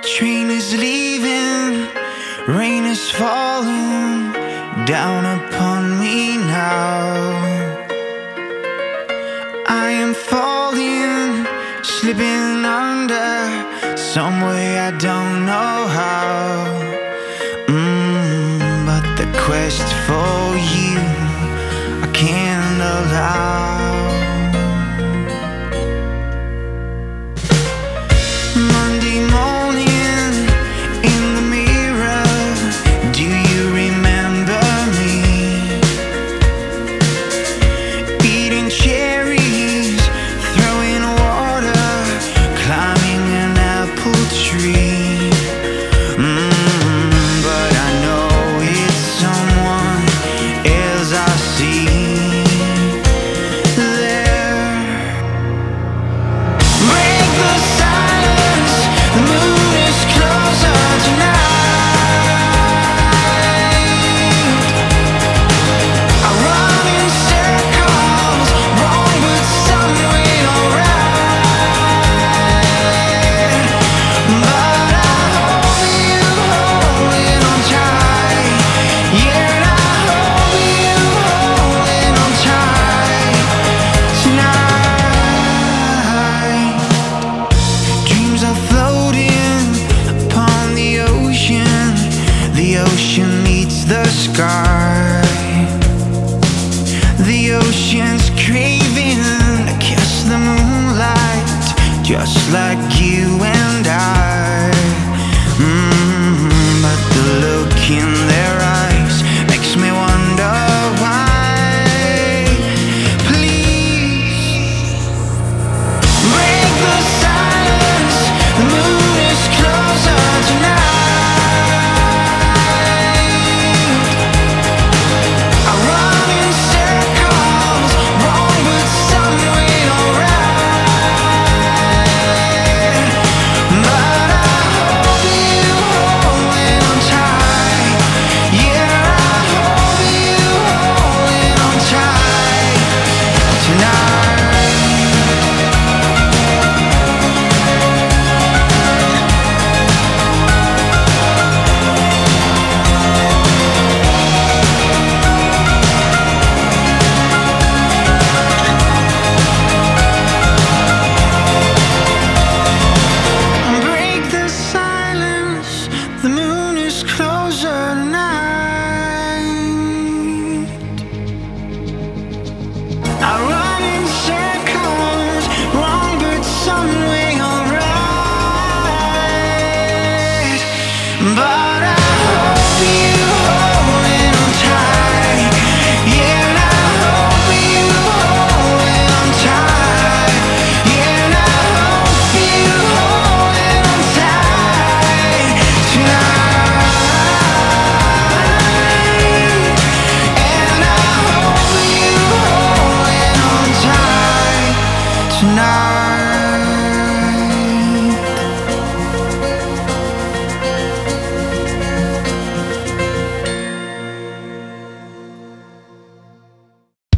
Train is leaving, rain is falling down upon me now. I am falling, slipping under some way I don't know how. But the quest for you I can't allow. Monday morning in the mirror, do you remember me? Eating cherries, throwing water, climbing an apple tree. But I know it's someone else I see there. Break the silence, the moon is closer tonight. I run in circles, wrong but some way alright. But I hold you, holding on tight. Yeah, and I hold you, holding on tight tonight. Dreams are floating upon the ocean. The ocean meets the sky. The ocean's craving to kiss the moonlight, just like you